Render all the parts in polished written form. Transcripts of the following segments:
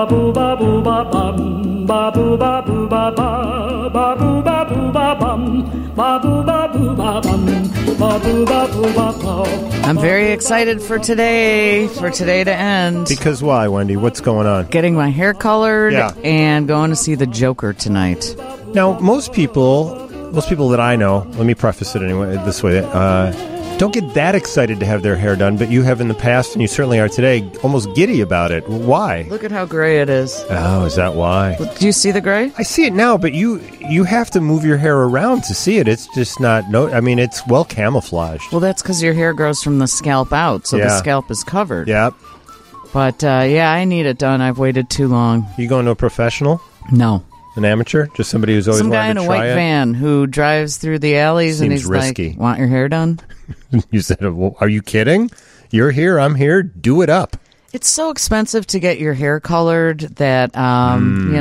ba boo ba boo ba bum, ba boo ba boo ba ba, ba boo ba boo ba bum, ba boo ba boo ba bum, ba boo ba boo ba ba. I'm very excited for today to end. Because why, Wendy? What's going on? Getting my hair colored and going to see the Joker tonight. Now, most people that I know, let me preface it anyway this way, don't get that excited to have their hair done, but you have in the past, and you certainly are today, almost giddy about it. Why? Look at how gray it is. Oh, is that why? Do you see the gray? I see it now, but you have to move your hair around to see it. It's just not, it's well camouflaged. Well, that's because your hair grows from the scalp out, so the scalp is covered. Yep. But, I need it done. I've waited too long. You going to a professional? No. An amateur? Just somebody who's always wanted to try it? Some guy in a white van who drives through the alleys and he's risky. Like, want your hair done? You said, well, are you kidding? You're here, I'm here, do it up. It's so expensive to get your hair colored that, I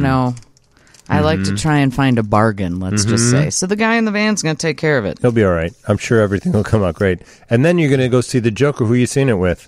like to try and find a bargain, let's just say. So the guy in the van's going to take care of it. He'll be all right. I'm sure everything will come out great. And then you're going to go see the Joker. Who are you seeing it with?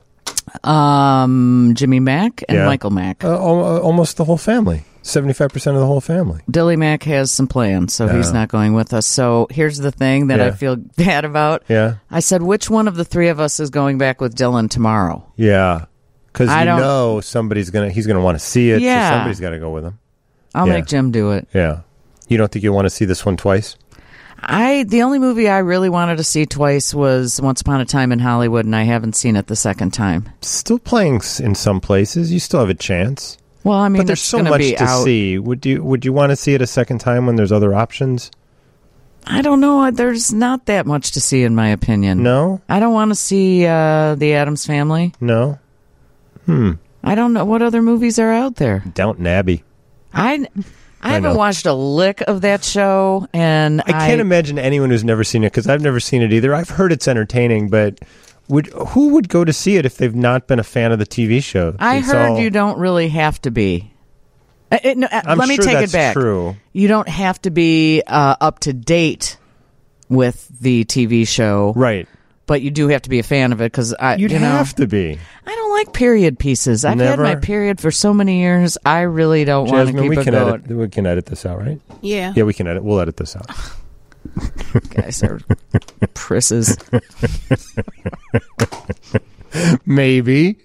Jimmy Mack and Michael Mack. Almost the whole family. 75% of the whole family. Dilly Mack has some plans, so he's not going with us. So here's the thing that I feel bad about. Yeah. I said, which one of the three of us is going back with Dylan tomorrow? Yeah. Because he's going to want to see it, so somebody's got to go with him. I'll make Jim do it. Yeah. You don't think you want to see this one twice? The only movie I really wanted to see twice was Once Upon a Time in Hollywood, and I haven't seen it the second time. Still playing in some places. You still have a chance. Well, I mean, but there's so much to see. Would you want to see it a second time when there's other options? I don't know. There's not that much to see, in my opinion. No? I don't want to see The Addams Family. No? I don't know. What other movies are out there? Downton Abbey. I haven't watched a lick of that show, and I can't imagine anyone who's never seen it, because I've never seen it either. I've heard it's entertaining, but who would go to see it if they've not been a fan of the TV show? I heard you don't really have to be. Let me take it back. True. You don't have to be up to date with the TV show, right? But you do have to be a fan of it, because you'd have to be. I don't like period pieces. I've had my period for so many years. I really don't want to keep it going. We can edit this out, right? Yeah. Yeah, we can edit. We'll edit this out. Guys are prisses. Maybe.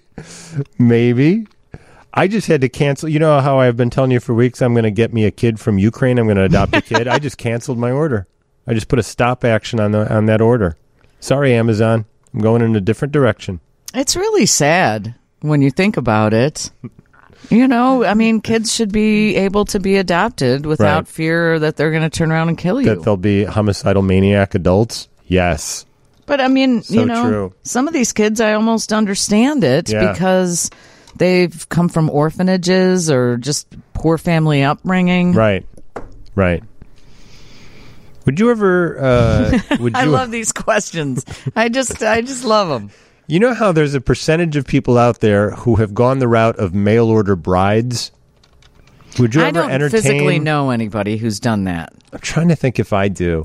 I just had to cancel. You know how I've been telling you for weeks I'm going to get me a kid from Ukraine. I'm going to adopt a kid. I just canceled my order. I just put a stop action on that order. Sorry, Amazon. I'm going in a different direction. It's really sad when you think about it. You know, I mean, kids should be able to be adopted without fear that they're going to turn around and kill you. That they'll be homicidal maniac adults? Yes. But, I mean, so true. Some of these kids, I almost understand it because they've come from orphanages or just poor family upbringing. Right. Would you ever... I love these questions. I just love them. You know how there's a percentage of people out there who have gone the route of mail-order brides? Would you ever entertain... I don't physically know anybody who's done that. I'm trying to think if I do.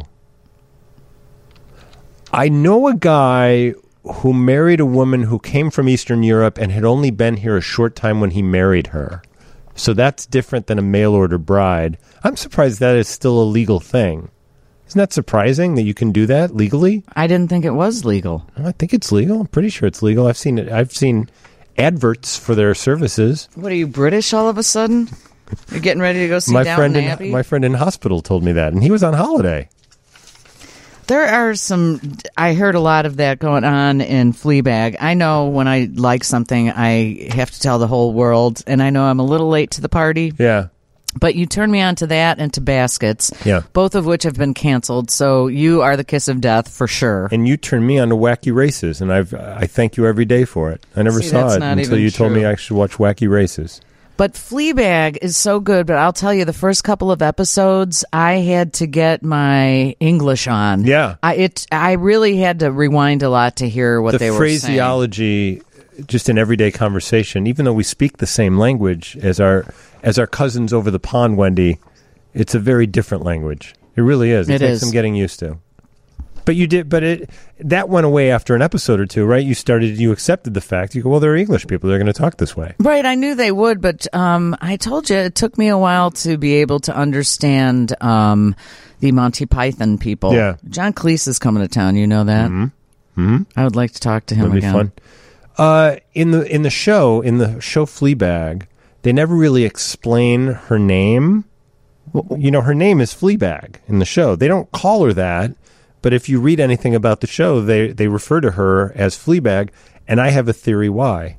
I know a guy who married a woman who came from Eastern Europe and had only been here a short time when he married her. So that's different than a mail-order bride. I'm surprised that is still a legal thing. Isn't that surprising that you can do that legally? I didn't think it was legal. I think it's legal. I'm pretty sure it's legal. I've seen it. I've seen adverts for their services. What, are you British all of a sudden? You're getting ready to go see Downton Abbey? My friend in hospital told me that, and he was on holiday. There are I heard a lot of that going on in Fleabag. I know when I like something, I have to tell the whole world, and I know I'm a little late to the party. Yeah. But you turned me on to that and to Baskets, both of which have been canceled. So you are the kiss of death for sure. And you turned me on to Wacky Races, and I thank you every day for it. I never saw it until you told me I should watch Wacky Races. But Fleabag is so good, but I'll tell you, the first couple of episodes, I had to get my English on. Yeah. I really had to rewind a lot to hear what they were saying. The phraseology, just in everyday conversation, even though we speak the same language as our cousins over the pond, Wendy, it's a very different language. It really is. It takes some getting used to. But you did, that went away after an episode or two, right? You accepted the fact. You go, well, they're English people. They're going to talk this way. Right. I knew they would, but I told you it took me a while to be able to understand the Monty Python people. Yeah. John Cleese is coming to town. You know that? Mm-hmm. I would like to talk to him That'd again. be fun. In the show Fleabag, they never really explain her name. You know, her name is Fleabag in the show. They don't call her that. But if you read anything about the show, they refer to her as Fleabag, and I have a theory why.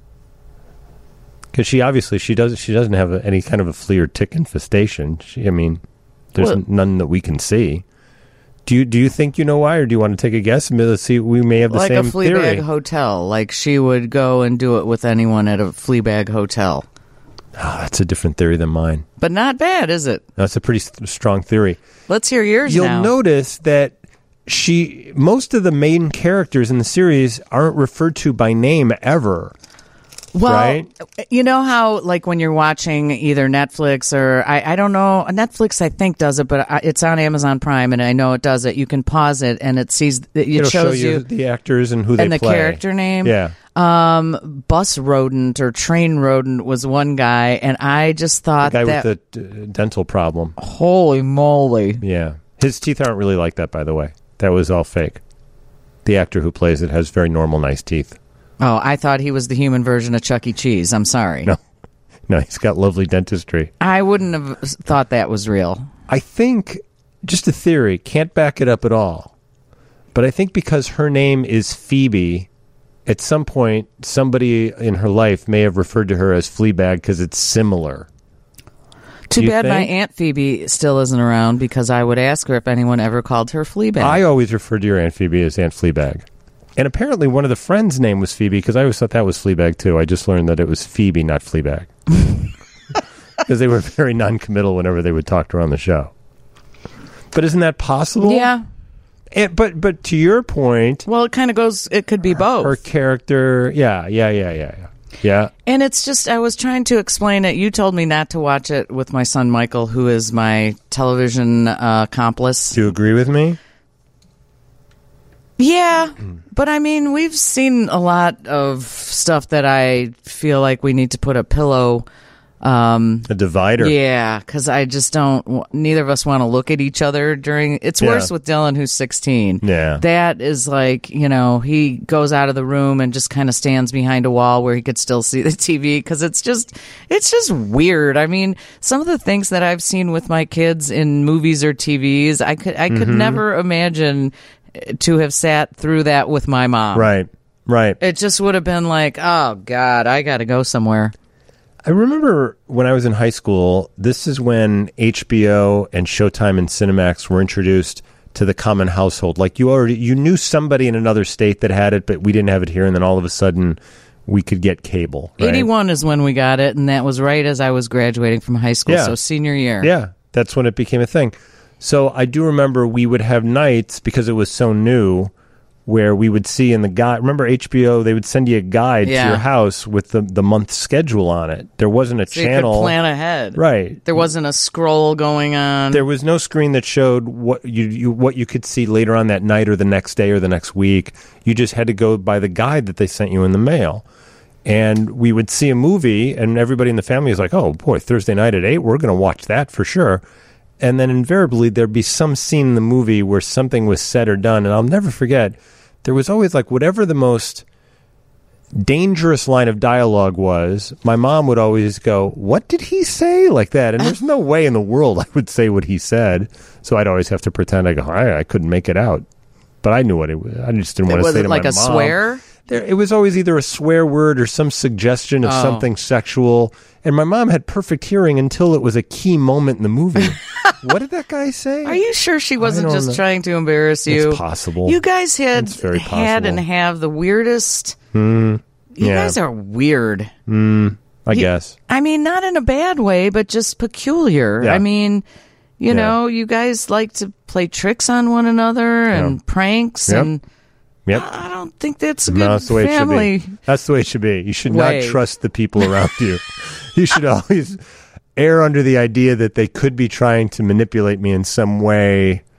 Because she doesn't have any kind of a flea or tick infestation. There's none that we can see. Do you think you know why, or do you want to take a guess? Let's see. We may have the like same a Fleabag theory. hotel. Like she would go and do it with anyone at a Fleabag hotel. Oh, that's a different theory than mine. But not bad, is it? That's a pretty strong theory. Let's hear yours You'll now. notice that most of the main characters in the series aren't referred to by name ever. Well, right? You know how, like, when you're watching either Netflix or, I don't know, Netflix I think does it, but it's on Amazon Prime, and I know it does it. You can pause it, and it It'll shows show you the actors and who and they the play. character name. Yeah. Bus rodent or train rodent was one guy, and I just thought The guy that... with the dental problem. Holy moly. Yeah. His teeth aren't really like that, by the way. That was all fake. The actor who plays it has very normal, nice teeth. Oh, I thought he was the human version of Chuck E. Cheese. I'm sorry. No, he's got lovely dentistry. I wouldn't have thought that was real. I think, just a theory, can't back it up at all. But I think because her name is Phoebe, at some point, somebody in her life may have referred to her as Fleabag because it's similar. Too bad my think? Aunt Phoebe still isn't around, because I would ask her if anyone ever called her Fleabag. I always referred to your Aunt Phoebe as Aunt Fleabag. And apparently one of the friends' name was Phoebe, because I always thought that was Fleabag too. I just learned that it was Phoebe, not Fleabag. Because they were very non-committal whenever they would talk to her on the show. But isn't that possible? Yeah. But to your point... Well, it kind of goes, it could be both. Her character... Yeah. Yeah. And it's just, I was trying to explain it. You told me not to watch it with my son Michael, who is my television accomplice. Do you agree with me? Yeah, but I mean, we've seen a lot of stuff that I feel like we need to put a pillow. A divider. Yeah, because I just don't. Neither of us want to look at each other during. It's worse with Dylan, who's 16. Yeah, that is like, he goes out of the room and just kind of stands behind a wall where he could still see the TV, because it's just weird. I mean, some of the things that I've seen with my kids in movies or TVs, I could never imagine to have sat through that with my mom. Right. It just would have been like, oh God, I got to go somewhere. I remember when I was in high school, this is when HBO and Showtime and Cinemax were introduced to the common household. Like you knew somebody in another state that had it, but we didn't have it here, and then all of a sudden we could get cable. Right? 81 is when we got it, and that was right as I was graduating from high school, so senior year. Yeah, that's when it became a thing. So I do remember we would have nights, because it was so new, where we would see in the guide. Remember HBO? They would send you a guide to your house with the month schedule on it. There wasn't a channel. You could plan ahead, right? There wasn't a scroll going on. There was no screen that showed what you could see later on that night or the next day or the next week. You just had to go by the guide that they sent you in the mail. And we would see a movie, and everybody in the family was like, "Oh boy, Thursday night at 8, we're going to watch that for sure." And then invariably there'd be some scene in the movie where something was said or done, and I'll never forget. There was always, like, whatever the most dangerous line of dialogue was, my mom would always go, "What did he say?" like that. And there's no way in the world I would say what he said. So I'd always have to pretend I couldn't make it out. But I knew what it was. I just didn't want to say to my mom. Was it like a swear? It was always either a swear word or some suggestion of something sexual. And my mom had perfect hearing until it was a key moment in the movie. What did that guy say? Are you sure she wasn't just trying to embarrass you? It's possible. You guys had and have the weirdest... You guys are weird. I guess. I mean, not in a bad way, but just peculiar. Yeah. I mean, you know, you guys like to play tricks on one another and pranks and... Yep. I don't think that's a good family. That's the way it should be. You should not trust the people around you. You should always err under the idea that they could be trying to manipulate me in some way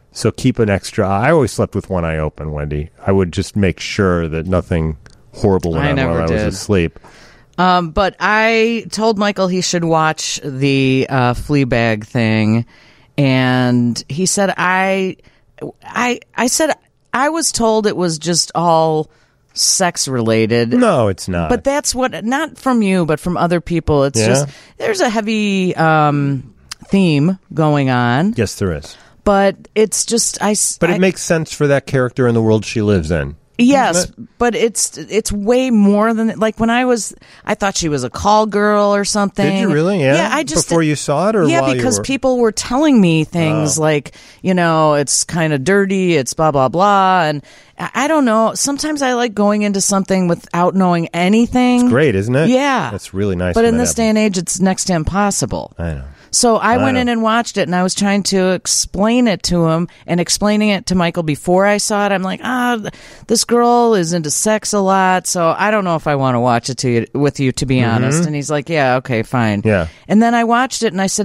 So keep an extra eye. I always slept with one eye open, Wendy. I would just make sure that nothing horrible went on while I was asleep. But I told Michael he should watch the Fleabag thing, and he said I said I was told it was just all sex related. No, it's not. But that's what, not from you, but from other people. It's just, there's a heavy theme going on. Yes, there is. But it's just, But it makes sense for that character in the world she lives in. Yes, but it's way more than, like, when I thought she was a call girl or something. Did you really? Yeah. Yeah, I just before you saw it, or yeah, while because you were... people were telling me things like, it's kind of dirty, it's blah blah blah, and I don't know. Sometimes I like going into something without knowing anything. It's great, isn't it? Yeah, that's really nice. But in this day and age, it's next to impossible. I know. So I went in and watched it, and I was trying to explain it to him, and explaining it to Michael before I saw it. I'm like, this girl is into sex a lot, so I don't know if I want to watch it with you, to be honest. And he's like, yeah, okay, fine. Yeah. And then I watched it, and I said,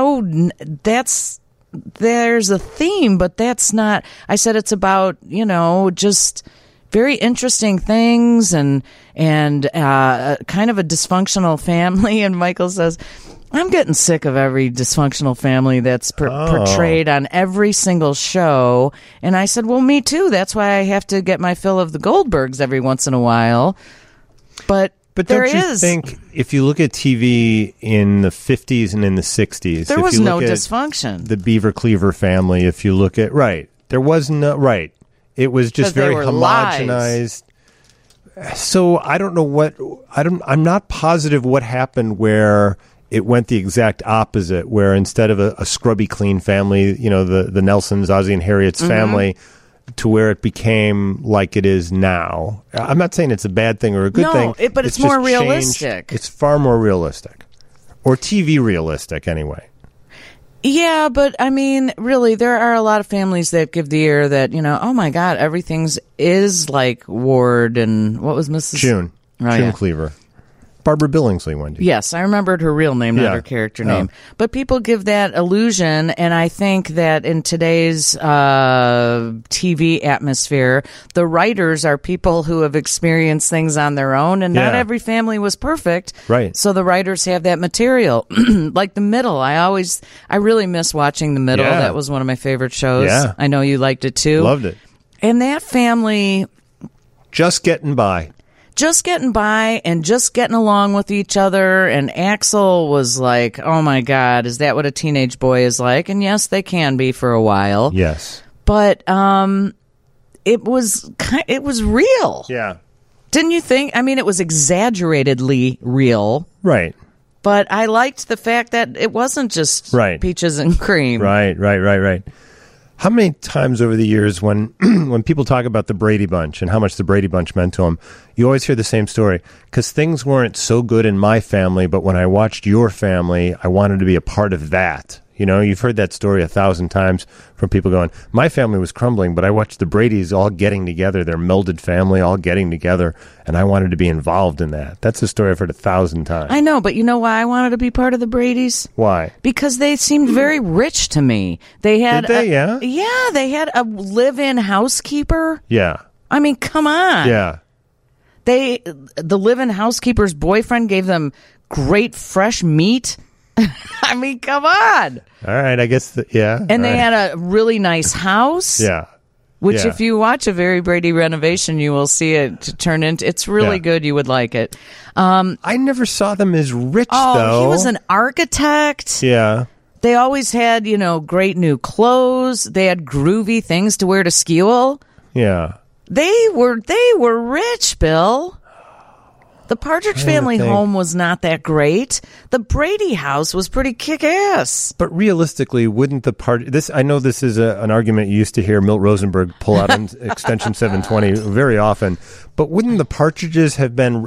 there's a theme, but that's not. I said it's about, just very interesting things and kind of a dysfunctional family. And Michael says, I'm getting sick of every dysfunctional family that's portrayed on every single show. And I said, well, me too. That's why I have to get my fill of the Goldbergs every once in a while. But don't you think, if you look at TV in the 50s and in the 60s, there was no dysfunction. The Beaver Cleaver family, if you look at, there was no, it was just very homogenized. Lies. So I don't know I'm not positive what happened where it went the exact opposite, where instead of a scrubby clean family, the Nelsons, Ozzie and Harriet's family, to where it became like it is now. I'm not saying it's a bad thing or a good thing. But it's more realistic. It's far more realistic. Or TV realistic, anyway. Yeah, but I mean, really, there are a lot of families that give the ear that, oh my God, everything's is like Ward and what was Mrs. June. June Cleaver. Barbara Billingsley, Wendy. Yes, I remembered her real name, not her character name. But people give that illusion, and I think that in today's TV atmosphere, the writers are people who have experienced things on their own, and not every family was perfect. Right. So the writers have that material. Like The Middle. I really miss watching The Middle. Yeah. That was one of my favorite shows. Yeah. I know you liked it too. Loved it. And that family... Just getting by and just getting along with each other. And Axel was like, oh my God, is that what a teenage boy is like? And yes, they can be for a while. Yes. But it was real. Yeah. Didn't you think? I mean, it was exaggeratedly real. Right. But I liked the fact that it wasn't just peaches and cream. Right. How many times over the years when people talk about the Brady Bunch and how much the Brady Bunch meant to them, you always hear the same story. Because things weren't so good in my family, but when I watched your family, I wanted to be a part of that. You've heard that story 1,000 times from people going, my family was crumbling, but I watched the Bradys all getting together, their melded family all getting together, and I wanted to be involved in that. That's a story I've heard 1,000 times. I know, but you know why I wanted to be part of the Bradys? Why? Because they seemed very rich to me. They had Yeah, they had a live-in housekeeper. Yeah. I mean, come on. Yeah. The live-in housekeeper's boyfriend gave them great fresh meat. I mean, come on. All right, I guess, And they had a really nice house. Yeah. Which, if you watch a Very Brady renovation, you will see it turn into. It's really good. You would like it. I never saw them as rich, though. He was an architect. Yeah. They always had, great new clothes. They had groovy things to wear to school. Yeah. They were rich, Bill. The Partridge Family home was not that great. The Brady house was pretty kick-ass. But realistically, wouldn't I know this is an argument you used to hear Milt Rosenberg pull out on Extension 720 very often, but wouldn't the Partridges have been,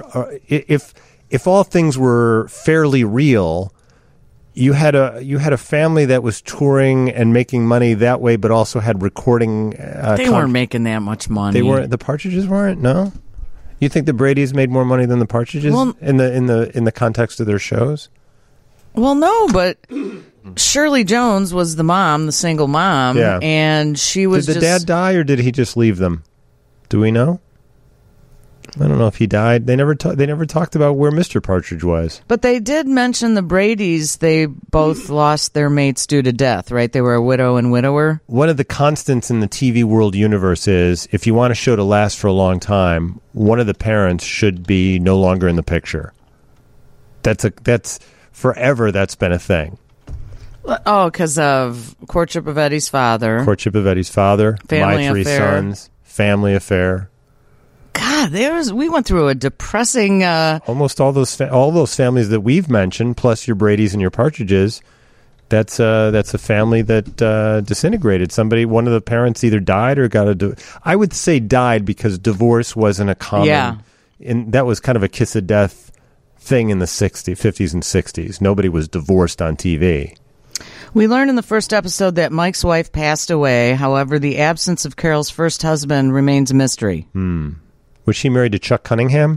if all things were fairly real, you had a family that was touring and making money that way, but also had recording. They weren't making that much money. The Partridges weren't? No? You think the Bradys made more money than the Partridges in the context of their shows? Well, no, but Shirley Jones was the mom, the single mom, Yeah. and she was Did the just... dad die, or did he just leave them? Do we know? I don't know if he died. They never talked about where Mr. Partridge was. But they did mention the Bradys. They both lost their mates due to death, right? They were a widow and widower. One of the constants in the TV world universe is if you want a show to last for a long time, one of the parents should be no longer in the picture. That's forever. That's been a thing. Oh, because of Courtship of Eddie's father. Courtship of Eddie's father, Family My Three Affair. Sons, Family Affair. God, we went through a depressing... Almost all those families that we've mentioned, plus your Bradys and your Partridges, that's a family that disintegrated. One of the parents either died or got I would say died because divorce wasn't a common... Yeah. And that was kind of a kiss of death thing in the 50s and 60s. Nobody was divorced on TV. We learned in the first episode that Mike's wife passed away. However, the absence of Carol's first husband remains a mystery. Was she married to Chuck Cunningham?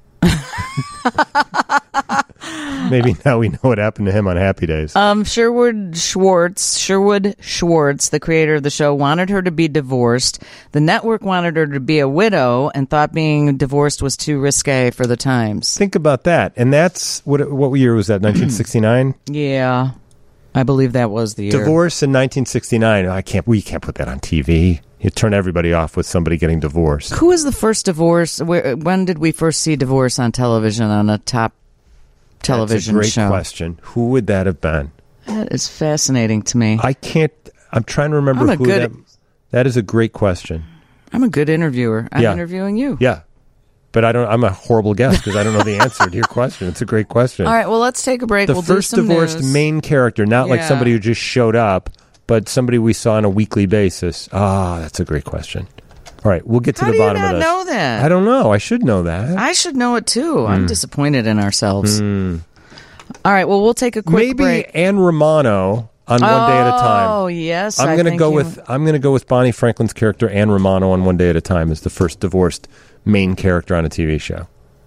Maybe now we know what happened to him on Happy Days. Sherwood Schwartz, the creator of the show, wanted her to be divorced. The network wanted her to be a widow and thought being divorced was too risque for the times. Think about that. And that's, what year was that, 1969? Yeah, I believe that was the year. Divorce in 1969. We can't put that on TV. You turn everybody off with somebody getting divorced. Who was the first divorce? When did we first see divorce on television, on a top television That's a great show? question. Who would that have been? That is fascinating to me. I'm trying to remember that is a great question. I'm a good interviewer. I'm interviewing you. Yeah. But I'm a horrible guest because I don't know the answer to your question. It's a great question. All right, well, let's take a break. The we'll first do some divorced news. main character, not like somebody who just showed up, but somebody we saw on a weekly basis. That's a great question. All right, we'll get to the bottom of this. How do you not know that? I don't know. I should know that. I should know it, too. I'm disappointed in ourselves. All right, well, we'll take a quick break. Maybe Anne Romano on One Day at a Time. Oh, yes. I'm going to go with Bonnie Franklin's character Anne Romano on One Day at a Time as the first divorced main character on a TV show.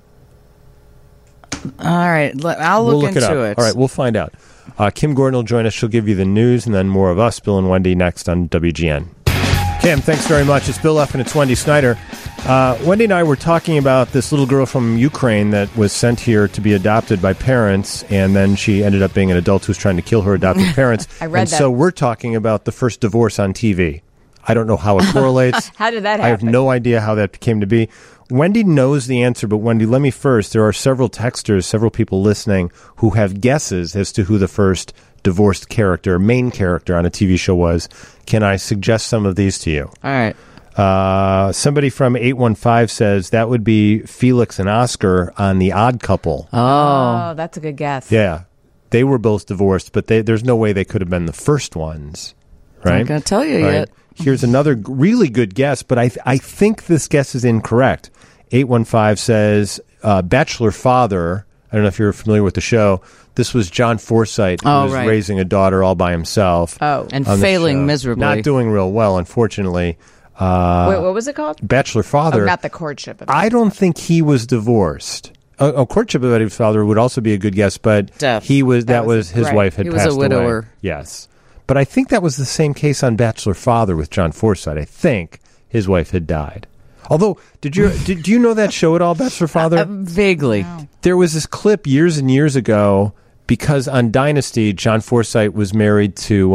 All right, I'll look into it. All right, we'll find out. Kim Gordon will join us. She'll give you the news, and then more of us, Bill and Wendy, next on WGN. Kim, thanks very much. It's Bill F. and it's Wendy Snyder. Wendy and I were talking about this little girl from Ukraine that was sent here to be adopted by parents, and then she ended up being an adult who was trying to kill her adopted parents. I read that. So we're talking about the first divorce on TV. I don't know how it correlates. How did that happen? I have no idea how that came to be. Wendy knows the answer, but Wendy, let me first. There are several texters, several people listening who have guesses as to who the first divorced character, main character on a TV show was. Can I suggest some of these to you? All right. Somebody from 815 says that would be Felix and Oscar on The Odd Couple. Oh, that's a good guess. Yeah. They were both divorced, but there's no way they could have been the first ones. Right? I'm going to tell you All yet. right. Here's another really good guess, but I think this guess is incorrect. 815 says Bachelor Father. I don't know if you're familiar with the show. This was John Forsythe, who was raising a daughter all by himself. Oh. And on the failing show. miserably. Not doing real well, unfortunately. Wait, what was it called? Bachelor Father. Oh, not the courtship. I don't think he was divorced. Courtship of Eddie's father would also be a good guess, but Death. he was. That was his right. wife had He was passed a widower. away. Yes, but I think that was the same case on Bachelor Father with John Forsythe. I think his wife had died. Although, do you know that show at all, Bachelor Father? Vaguely. No. There was this clip years and years ago because on Dynasty, John Forsythe was married to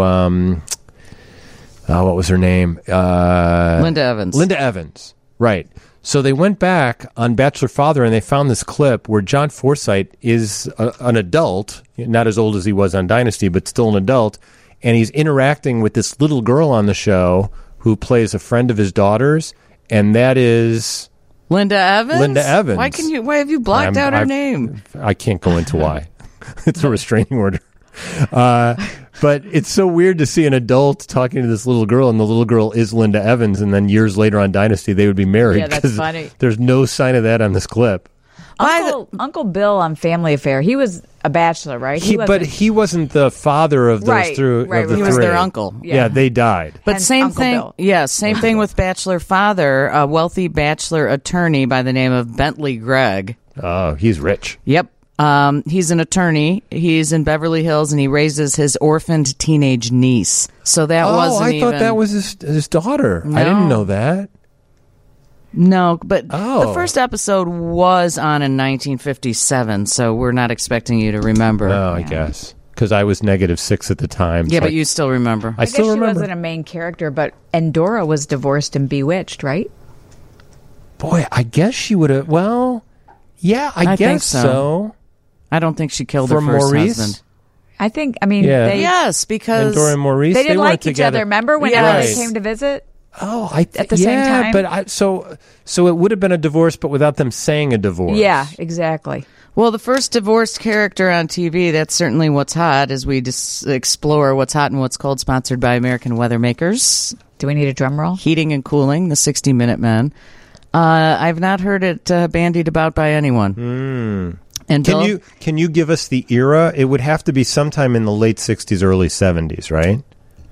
what was her name? Linda Evans. Linda Evans, right. So they went back on Bachelor Father and they found this clip where John Forsythe is an adult, not as old as he was on Dynasty, but still an adult, and he's interacting with this little girl on the show who plays a friend of his daughter's, and that is Linda Evans? Linda Evans. Why have you blocked out her name? I can't go into why. It's a restraining order. But it's so weird to see an adult talking to this little girl, and the little girl is Linda Evans, and then years later on Dynasty, they would be married. Yeah, that's 'cause funny. There's no sign of that on this clip. Uncle Bill on Family Affair, he was a bachelor, right? But he wasn't the father of those Right, of the he He was three. their uncle. Yeah, they died. But Hence same Uncle thing. Bill. Yeah, same thing with Bachelor Father, a wealthy bachelor attorney by the name of Bentley Gregg. Oh, he's rich. Yep. He's an attorney. He's in Beverly Hills, and he raises his orphaned teenage niece. So that wasn't I thought that was his daughter. I didn't know that. No, but the first episode was on in 1957, so we're not expecting you to remember. Oh, I guess. Because I was -6 at the time. Yeah, so but you still remember. I still guess remember. she wasn't a main character, but Endora was divorced and Bewitched, right? Boy, I guess she would have. Well, yeah, I guess think so. I don't think she killed For her first Maurice? husband. I mean, Yeah. Yes, because Endora and Maurice, they didn't weren't like each together. other. Remember when Yes. they came to visit? Oh, at the same time? but so it would have been a divorce, but without them saying a divorce. Yeah, exactly. well, the first divorced character on TV, that's certainly what's hot as we explore what's hot and what's cold, sponsored by American Weather Makers, Do we need a drum roll? Heating and Cooling, the 60-Minute Men. I've not heard it bandied about by anyone. And Bill, Can you give us the era? It would have to be sometime in the late 60s, early 70s, right?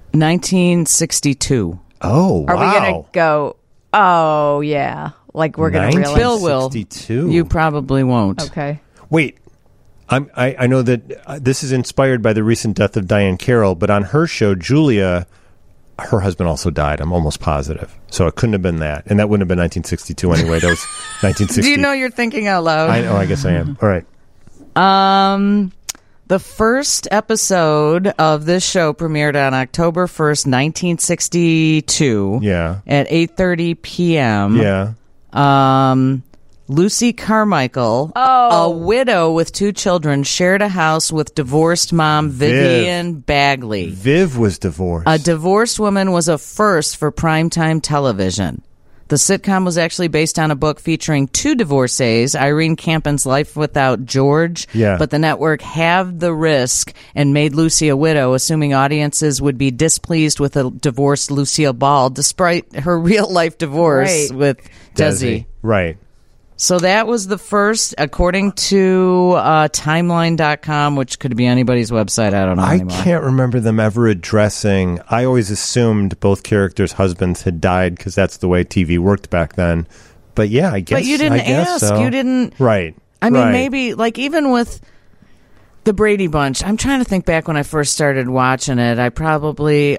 1962. Oh, wow. Are we going to go, oh, yeah. Like we're going to realize. Bill will. 1962. You probably won't. Okay. Wait. I know that this is inspired by the recent death of Diane Carroll, but on her show, Julia, her husband also died. I'm almost positive. So it couldn't have been that. And that wouldn't have been 1962 anyway. That was 1960. Do you know you're thinking out loud? I know. I guess I am. All right. The first episode of this show premiered on October 1st, 1962. Yeah. At 8:30 p.m. Yeah. Lucy Carmichael, a widow with 2 children, shared a house with divorced mom Vivian Bagley. Viv was divorced. A divorced woman was a first for primetime television. The sitcom was actually based on a book featuring 2 divorcees, Irene Campen's Life Without George, but the network halved the risk and made Lucy a widow, assuming audiences would be displeased with a divorced Lucille Ball, despite her real-life divorce with Desi. Right. So that was the first, according to Timeline.com, which could be anybody's website. I don't know anymore. I can't remember them ever addressing. I always assumed both characters' husbands had died because that's the way TV worked back then. But yeah, I guess. But you didn't I guess ask. So. You didn't. Right. I mean, right. maybe, like, even with the Brady Bunch, I'm trying to think back when I first started watching it. I probably,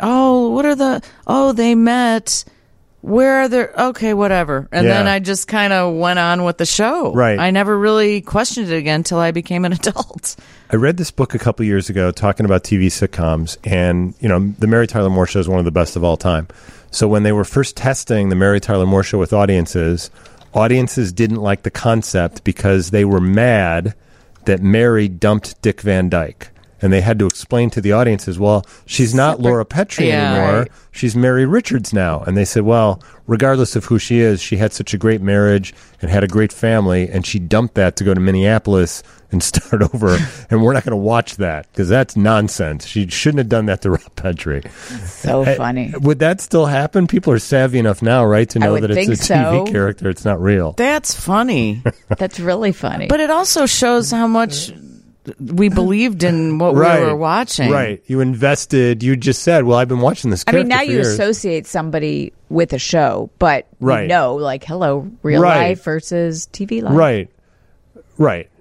they met. Where are there? Okay, whatever. And then I just kind of went on with the show. Right. I never really questioned it again until I became an adult. I read this book a couple years ago talking about TV sitcoms, and, you know, the Mary Tyler Moore Show is one of the best of all time. So when they were first testing the Mary Tyler Moore Show with audiences didn't like the concept because they were mad that Mary dumped Dick Van Dyke. And they had to explain to the audiences, well, she's not Laura Petrie anymore. Right. She's Mary Richards now. And they said, well, regardless of who she is, she had such a great marriage and had a great family, and she dumped that to go to Minneapolis and start over. And we're not going to watch that because that's nonsense. She shouldn't have done that to Rob Petrie. So funny. Would that still happen? People are savvy enough now, right, to know would that it's think a TV so. character. It's not real. That's funny. That's really funny. But it also shows how much we believed in what we were watching. Right. You invested. You just said, well, I've been watching this I character mean, now for you years. associate somebody with a show, but Right. you know, like, hello, real Right. life versus TV life. Right. Right.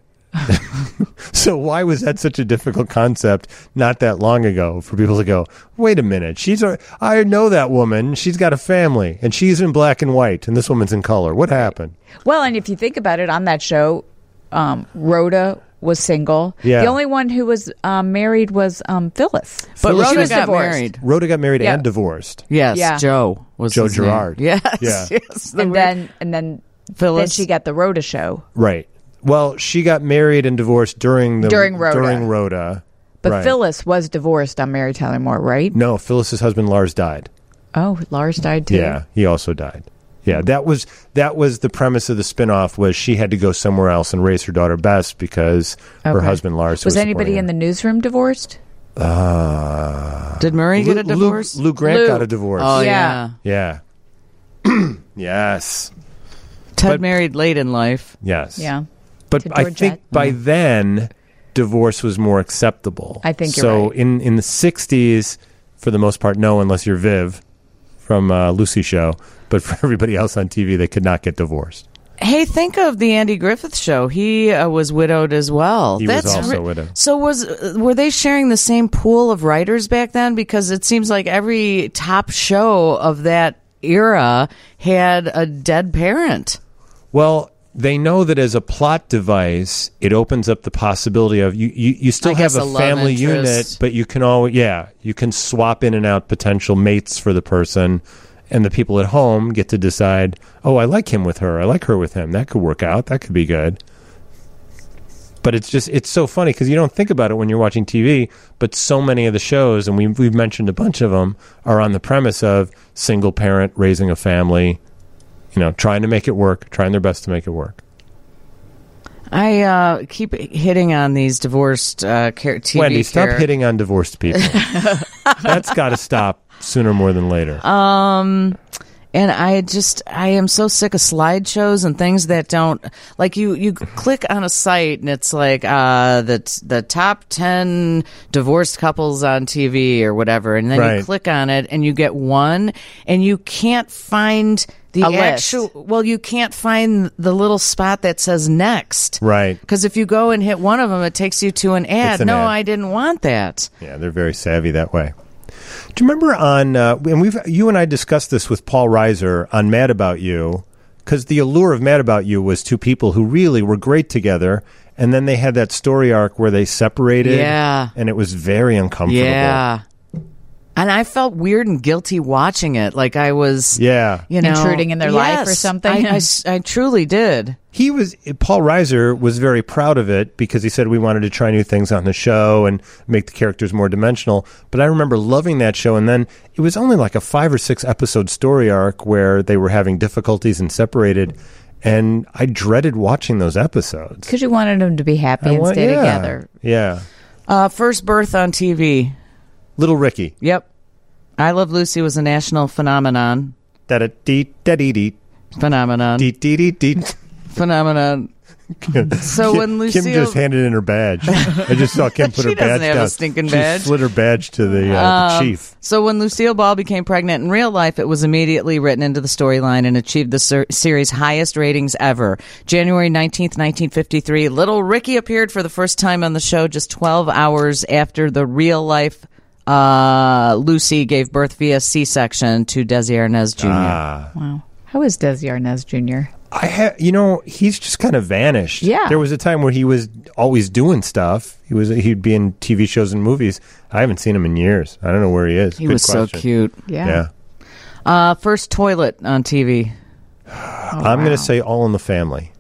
So why was that such a difficult concept not that long ago for people to go, wait a minute, I know that woman, she's got a family, and she's in black and white, and this woman's in color. What happened? Well, and if you think about it, on that show, Rhoda was single. Yeah. The only one who was married was Phyllis. But She Rhoda was got divorced. married. Rhoda got married Yeah. and divorced. Yes, Yeah. Joe was Joe his name. Girard. Yes, Yeah. yes. And then Phyllis. she got the Rhoda show. Right. Well, she got married and divorced during Rhoda. During Rhoda. But Right. Phyllis was divorced on Mary Tyler Moore, right? No, Phyllis's husband Lars died. Oh, Lars died too. Yeah, he also died. Yeah, that was the premise of the spinoff, was she had to go somewhere else and raise her daughter Bess because her Okay. husband Lars Was anybody in the newsroom divorced? Did Murray get a divorce? Lou Grant Lou. got a divorce. Oh, Yeah. yeah. Yeah. Yes. Ted But- married late in life. Yes. Yeah. But To I Georgette. think by then, divorce was more acceptable. I think you're so. right. In the 60s, for the most part, no, unless you're Viv from Lucy Show. But for everybody else on TV, they could not get divorced. Hey, think of the Andy Griffith Show. He was widowed as well. He was also widowed. So were they sharing the same pool of writers back then? Because it seems like every top show of that era had a dead parent. Well, they know that as a plot device, it opens up the possibility of you still have a family unit, but you can you can swap in and out potential mates for the person, and the people at home get to decide, oh, I like him with her, I like her with him. That could work out. That could be good. But it's so funny because you don't think about it when you're watching TV, but so many of the shows, and we've mentioned a bunch of them, are on the premise of single parent raising a family, trying to make it work, trying their best to make it work. I keep hitting on these divorced TV. Wendy, stop hitting on divorced people. That's got to stop sooner more than later. And I am so sick of slideshows and things that don't, like you click on a site and it's like the top 10 divorced couples on TV or whatever, and then you click on it and you get one, and you can't find the actual. Well, you can't find the little spot that says next, right? Because if you go and hit one of them, it takes you to an ad. No, I didn't want that. Yeah, they're very savvy that way. Do you remember and you and I discussed this with Paul Reiser on Mad About You, because the allure of Mad About You was two people who really were great together, and then they had that story arc where they separated, and it was very uncomfortable. Yeah. And I felt weird and guilty watching it, like I was, intruding in their life or something. I truly did. Paul Reiser was very proud of it because he said we wanted to try new things on the show and make the characters more dimensional. But I remember loving that show, and then it was only like a 5 or 6 episode story arc where they were having difficulties and separated, and I dreaded watching those episodes. Because you wanted them to be happy and stay together. Yeah. First Birth on TV. Little Ricky. Yep. I Love Lucy was a national phenomenon. Da-da-dee-da-dee-dee. Phenomenon. Dee-dee-dee-dee. Phenomenon. So when Lucille... Kim just handed in her badge. I just saw Kim put her badge down. She doesn't have a stinking badge. She slid her badge to the chief. So when Lucille Ball became pregnant in real life, it was immediately written into the storyline and achieved the series' highest ratings ever. January 19th, 1953, Little Ricky appeared for the first time on the show just 12 hours after the real life Lucy gave birth via C-section to Desi Arnaz Jr. Wow. How is Desi Arnaz Jr.? He's just kind of vanished. Yeah. There was a time where he was always doing stuff. He'd be in TV shows and movies. I haven't seen him in years. I don't know where he is. He was so cute. Yeah. First toilet on TV. I'm going to say All in the Family.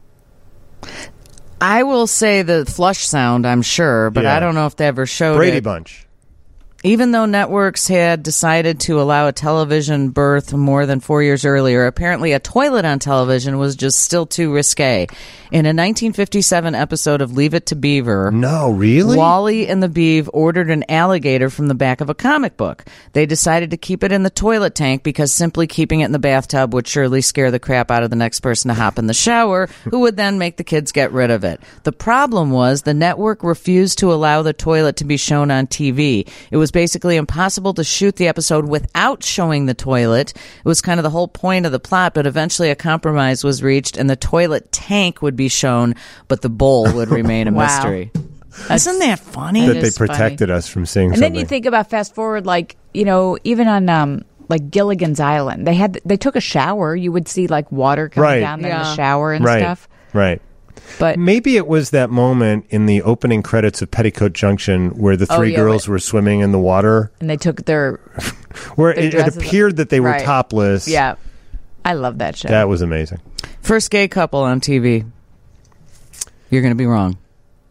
I will say the flush sound, I'm sure, but I don't know if they ever showed it. Brady Bunch. Even though networks had decided to allow a television birth more than 4 years earlier, apparently a toilet on television was just still too risque. In a 1957 episode of Leave It to Beaver, no, really? Wally and the Beav ordered an alligator from the back of a comic book. They decided to keep it in the toilet tank because simply keeping it in the bathtub would surely scare the crap out of the next person to hop in the shower, who would then make the kids get rid of it. The problem was the network refused to allow the toilet to be shown on TV. It was basically impossible to shoot the episode without showing the toilet. It was kind of the whole point of the plot, but eventually a compromise was reached and the toilet tank would be shown, but the bowl would remain a mystery. Isn't that funny? That they protected us from seeing something. And then you think about fast forward, even on like Gilligan's Island, they took a shower. You would see like water coming down in the shower and stuff. Right. But maybe it was that moment in the opening credits of Petticoat Junction where the three girls were swimming in the water. And they took their... where it appeared that they were topless. Yeah. I love that show. That was amazing. First gay couple on TV. You're going to be wrong.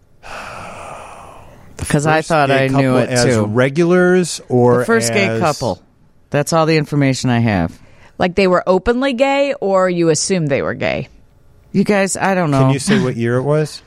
Because I thought I knew it, too. As regulars or the first gay couple. That's all the information I have. Like they were openly gay or you assumed they were gay? You guys, I don't know. Can you say what year it was?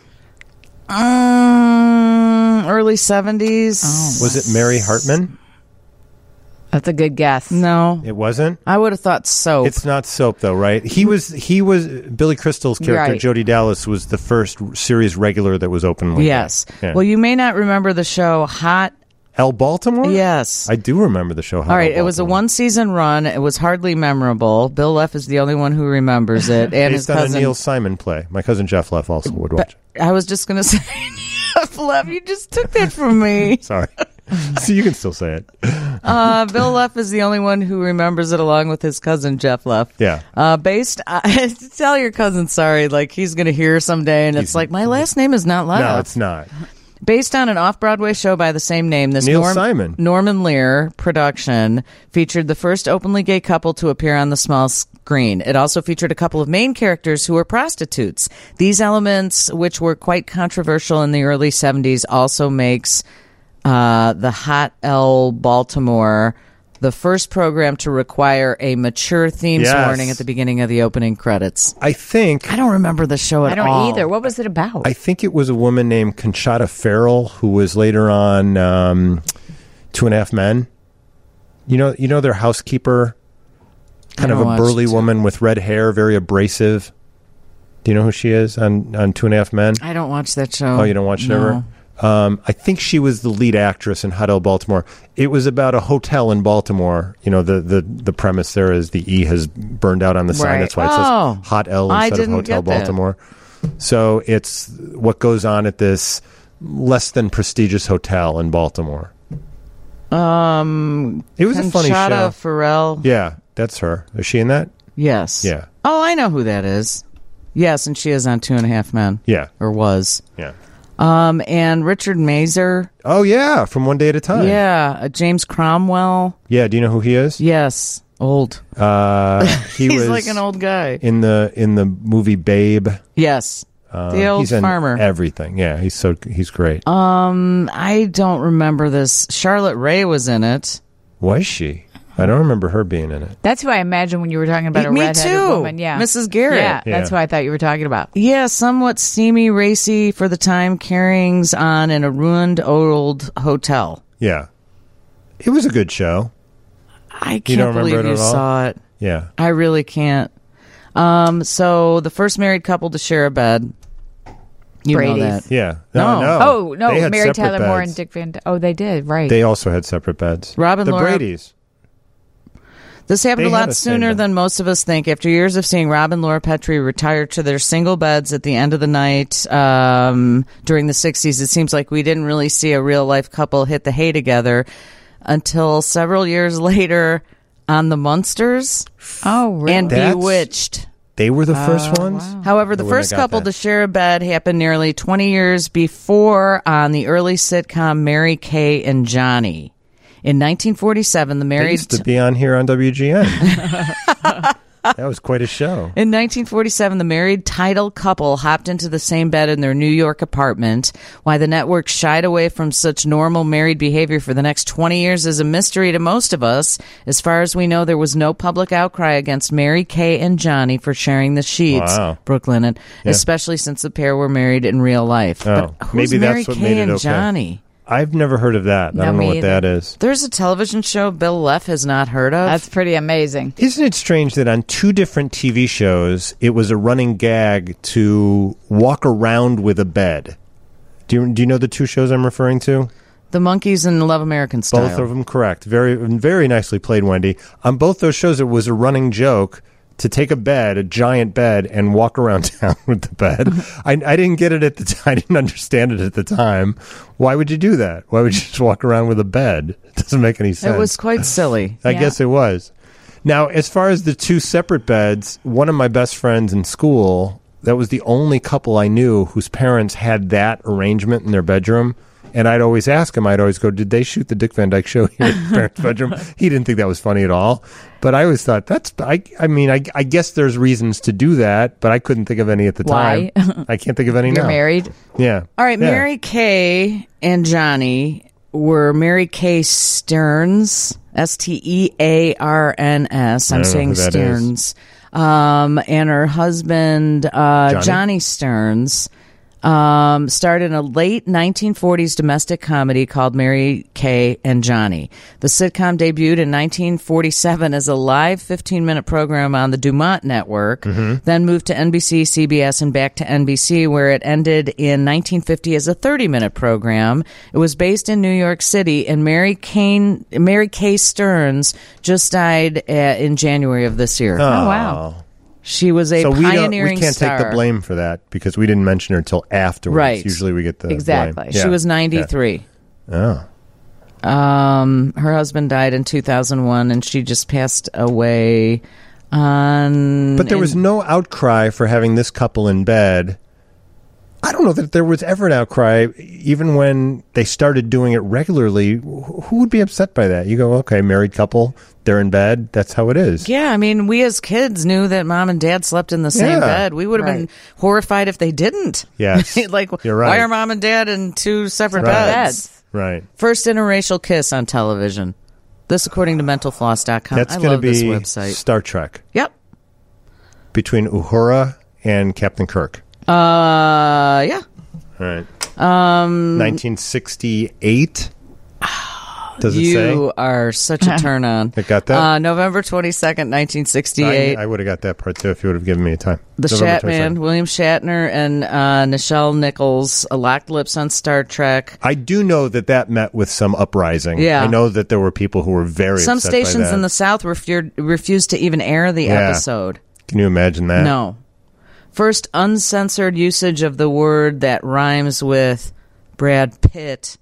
Early 70s. Oh. Was it Mary Hartman? That's a good guess. No. It wasn't? I would have thought Soap. It's not Soap, though, right? He was Billy Crystal's character, Jody Dallas, was the first series regular that was openly. Yes. Yeah. Well, you may not remember the show Hot L. Baltimore? Yes. I do remember the show. All right, it was a one-season run. It was hardly memorable. Bill Leff is the only one who remembers it. And his Based on cousin a Neil Simon play. My cousin Jeff Leff also would watch it. I was just going to say, Jeff Leff, you just took that from me. Sorry. So you can still say it. Bill Leff is the only one who remembers it along with his cousin Jeff Leff. Yeah. Tell your cousin sorry, like he's going to hear someday and it's like, my last name is not Leff. No, it's not. Based on an off-Broadway show by the same name, this Neil Simon. Norman Lear production featured the first openly gay couple to appear on the small screen. It also featured a couple of main characters who were prostitutes. These elements, which were quite controversial in the early 70s, also makes the Hot L Baltimore the first program to require a mature themes warning at the beginning of the opening credits. I don't remember the show at all. I don't either. What was it about? I think it was a woman named Conchata Farrell who was later on 2.5 Men. You know their housekeeper, kind of a burly woman with red hair, very abrasive. Do you know who she is on 2.5 Men? I don't watch that show. Oh, you don't watch it ever? I think she was the lead actress in Hot L Baltimore. It was about a hotel in Baltimore. You know, the premise there is the E has burned out on the sign. Right. That's why it says Hot L instead of Hotel Baltimore. So it's what goes on at this less than prestigious hotel in Baltimore. It was a funny show. Conchata Farrell. Yeah, that's her. Is she in that? Yes. Yeah. Oh, I know who that is. Yes, and she is on 2.5 Men. Yeah. Or was. Yeah. And Richard Mazer. Oh, yeah, from One Day at a Time. Yeah, James Cromwell. Yeah, do you know who he is? Yes, old. He's was like an old guy in the movie Babe. Yes, the old he's in farmer. Everything. Yeah, he's great. I don't remember this. Charlotte Rae was in it. Was she? I don't remember her being in it. That's who I imagined when you were talking about a Me redheaded too. woman. Yeah, Mrs. Garrett. Yeah, that's who I thought you were talking about. Yeah, somewhat steamy, racy for the time, carryings on in a ruined old hotel. Yeah. It was a good show. I can't believe you saw it. Yeah. I really can't. So the first married couple to share a bed. You Brady's. know that. Yeah. No. Oh, no. They had Mary separate Tyler Moore beds. and Dick Van... Oh, they did, right. They also had separate beds. Robin the Laura- Bradys. This happened They a had lot a sooner same than most of us think. After years of seeing Rob and Laura Petrie retire to their single beds at the end of the night during the 60s, it seems like we didn't really see a real-life couple hit the hay together until several years later on The Munsters Oh, really? and Bewitched. They were the first ones? Wow. However, the I wouldn't first have got couple that. to share a bed happened nearly 20 years before on the early sitcom Mary Kay and Johnny. In 1947, the They married... used to be on here on WGN. That was quite a show. In 1947, the married title couple hopped into the same bed in their New York apartment. Why the network shied away from such normal married behavior for the next 20 years is a mystery to most of us. As far as we know, there was no public outcry against Mary Kay and Johnny for sharing the sheets, Wow. Brooklyn, especially since the pair were married in real life. Oh, But who's maybe that's Mary what Kay made it and okay. Johnny? I've never heard of that. I No, don't know me what either. that is. There's a television show Bill Leff has not heard of. That's pretty amazing. Isn't it strange that on two different TV shows, it was a running gag to walk around with a bed? Do you know the two shows I'm referring to? The Monkees and Love American Style. Both of them correct. Very, very nicely played, Wendy. On both those shows, it was a running joke to take a bed, a giant bed, and walk around town with the bed. I didn't get it at the time. I didn't understand it at the time. Why would you do that? Why would you just walk around with a bed? It doesn't make any sense. It was quite silly. I guess it was. Now, as far as the two separate beds, one of my best friends in school, that was the only couple I knew whose parents had that arrangement in their bedroom. And I'd always ask him, I'd always go, did they shoot the Dick Van Dyke Show here in his parents' bedroom? He didn't think that was funny at all. But I always thought, I guess there's reasons to do that, but I couldn't think of any at the Why? time. I can't think of any You're now. married? Yeah. All right, Yeah. Mary Kay and Johnny were Mary Kay Stearns, Stearns. I'm know saying who that Stearns. And her husband, Johnny Stearns. Starred in a late 1940s domestic comedy called Mary Kay and Johnny. The sitcom debuted in 1947 as a live 15-minute program on the Dumont Network, then moved to NBC, CBS, and back to NBC, where it ended in 1950 as a 30-minute program. It was based in New York City, and Mary Kay Stearns just died in January of this year. Oh, wow. She was a pioneering we can't star. take the blame for that because we didn't mention her until afterwards. Right. Usually we get the Exactly. blame. She was 93. Yeah. Oh. Her husband died in 2001, and she just passed away on... But there was no outcry for having this couple in bed. I don't know that there was ever an outcry, even when they started doing it regularly. Who would be upset by that? You go, okay, married couple, they're in bed. That's how it is. Yeah, I mean, we as kids knew that mom and dad slept in the same bed. We would have been horrified if they didn't. Yes. Like, you're right. why are mom and dad in two separate Right. beds? Right. First interracial kiss on television. This according to mentalfloss.com. That's I going to love this be website. Star Trek Yep. between Uhura and Captain Kirk. Yeah. All right. 1968. Does it say? You are such a turn on. I got that? November 22nd, 1968. I would have got that part too if you would have given me a time. The November Shatman, 22nd. William Shatner, and Nichelle Nichols locked lips on Star Trek. I do know that met with some uprising. Yeah. I know that there were people who were very Some upset by stations that. in the South refused to even air the episode. Can you imagine that? No. First uncensored usage of the word that rhymes with Brad Pitt.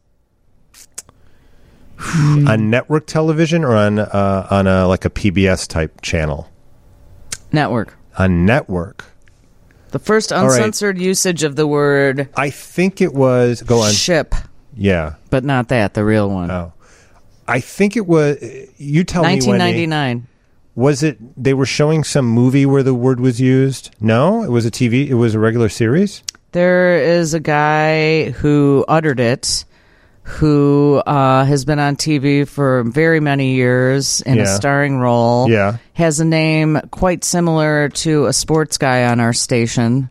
On network television or on a like a PBS type channel? Network. On network. The first uncensored usage of the word I think it was. Go on. ship, Yeah. but not that, the real one. Oh. I think it was. You tell me when. 1999. Was it? They were showing some movie where the word was used. No, it was a TV. It was a regular series. There is a guy who uttered it, who has been on TV for very many years in a starring role. Yeah. Has a name quite similar to a sports guy on our station.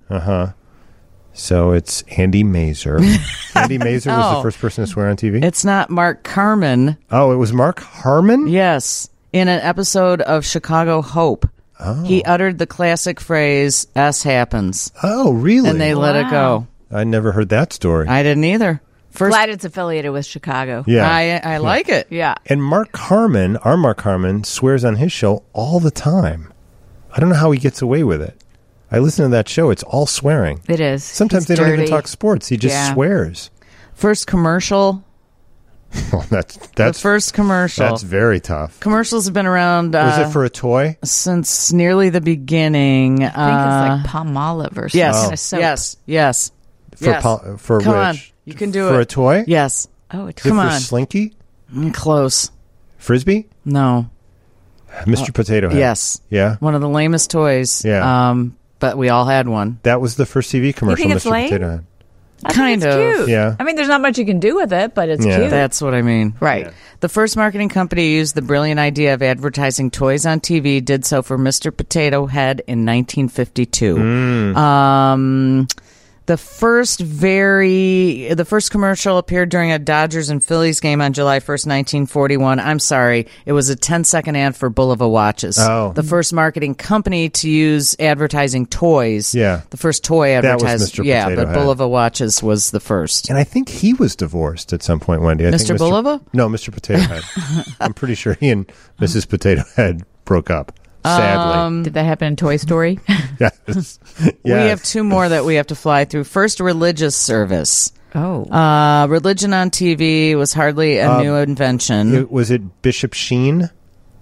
So it's Andy Mazer. Andy Mazer was the first person to swear on TV. It's not Mark Carman. Oh, it was Mark Harmon? Yes. In an episode of Chicago Hope. He uttered the classic phrase, S happens. Oh, really? And they let it go. I never heard that story. I didn't either. First, Glad it's affiliated with Chicago. Yeah. I like it. Yeah. And Mark Harmon, our Mark Harmon, swears on his show all the time. I don't know how he gets away with it. I listen to that show. It's all swearing. It is. Sometimes He's they don't even dirty. talk sports. He just swears. First commercial. Well, The that's first commercial. That's very tough. Commercials have been around Was it for a toy? since nearly the beginning. I think it's like Palmolive or something. Yes, Kind of soap. yes. For Come which? on, you can do For it. a toy? Yes. Oh, it's Come For on. Slinky? Close. Frisbee? No. Mr. Potato Head? Yes. Yeah? One of the lamest toys. Yeah. But we all had one. That was the first TV commercial, think it's Mr. lame? Potato Head. I think Kind it's of. cute. Yeah. I mean, there's not much you can do with it, but it's Yeah. cute. That's what I mean. Right. The first marketing company used the brilliant idea of advertising toys on TV did so for Mr. Potato Head in 1952. The first commercial appeared during a Dodgers and Phillies game on July 1st, 1941. I'm sorry. It was a 10-second ad for Bulova watches. Oh. The first marketing company to use advertising toys. Yeah. The first toy That was advertising. Mr. Yeah, Potato but Head. Bulova watches was the first. And I think he was divorced at some point, Wendy. I Mr. think Bulova? No, Mr. Potato Head. I'm pretty sure he and Mrs. Potato Head broke up. Sadly. Did that happen in Toy Story? Yes. We have two more that we have to fly through. First, religious service. Oh. Religion on TV was hardly a new invention. Was it Bishop Sheen?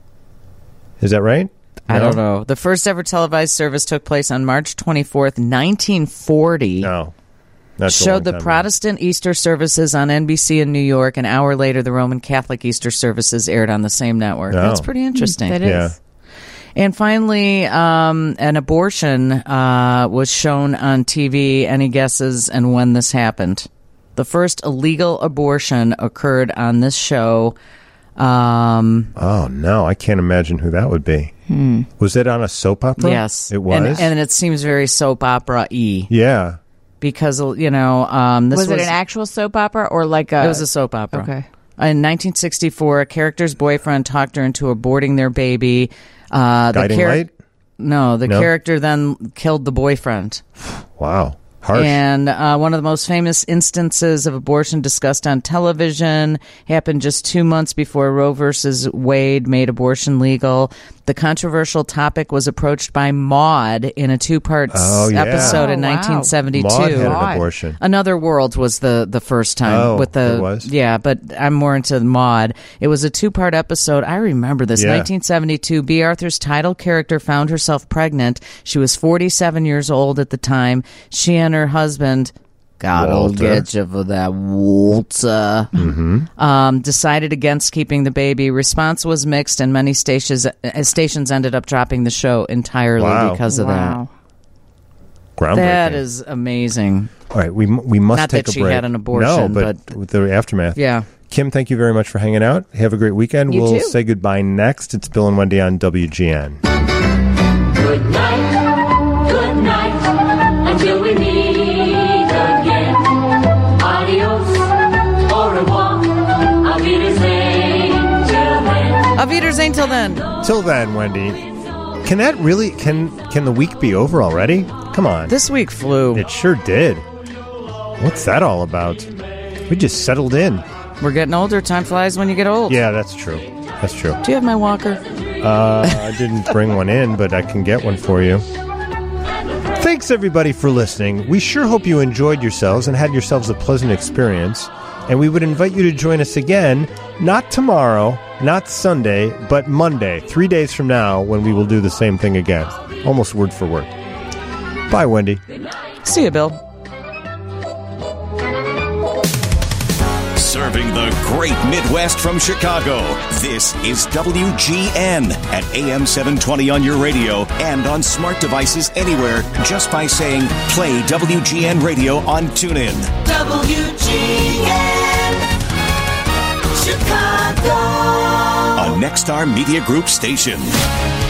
Is that right? I don't know. The first ever televised service took place on March 24th, 1940. No. That's a long Showed the time ago. Protestant Easter services on NBC in New York. An hour later, the Roman Catholic Easter services aired on the same network. Oh. That's pretty interesting. That is. Yeah. And finally, an abortion was shown on TV. Any guesses and when this happened? The first illegal abortion occurred on this show. Oh, no. I can't imagine who that would be. Was it on a soap opera? Yes. It was? And it seems very soap opera-y. Yeah. because, this was it an actual soap opera or like a... It was a soap opera. Okay. In 1964, a character's boyfriend talked her into aborting their baby. Guiding Light? No, character then killed the boyfriend. Wow. Harsh. And one of the most famous instances of abortion discussed on television happened just 2 months before Roe versus Wade made abortion legal. The controversial topic was approached by Maude in a 2-part episode in 1972. Maude had an abortion. Another World was the first time with the it was? Yeah, but I'm more into Maude. It was a 2-part episode. I remember this. 1972. B. Arthur's title character found herself pregnant. She was 47 years old at the time. She and her husband, God will get you for that, Walter, decided against keeping the baby. Response was mixed, and many stations ended up dropping the show entirely because of that. Groundbreaking. That is amazing. All right, we must Not take that a she break. had an abortion, but with the aftermath. Yeah. Kim, thank you very much for hanging out. Have a great weekend. You We'll too. say goodbye next. It's Bill and Wendy on WGN. Good night, until we meet again. Adios, au revoir, auf Wiedersehen, till then. Auf Wiedersehen till then. Till then, Wendy. Can that really, can the week be over already? Come on. This week flew. It sure did. What's that all about? We just settled in. We're getting older. Time flies when you get old. Yeah, that's true. That's true. Do you have my walker? I didn't bring one in, but I can get one for you. Thanks, everybody, for listening. We sure hope you enjoyed yourselves and had yourselves a pleasant experience. And we would invite you to join us again, not tomorrow, not Sunday, but Monday, 3 days from now, when we will do the same thing again. Almost word for word. Bye, Wendy. See you, Bill. Serving the great Midwest from Chicago, this is WGN at AM 720 on your radio and on smart devices anywhere just by saying play WGN Radio on TuneIn. WGN, Chicago. A Nexstar Media Group station.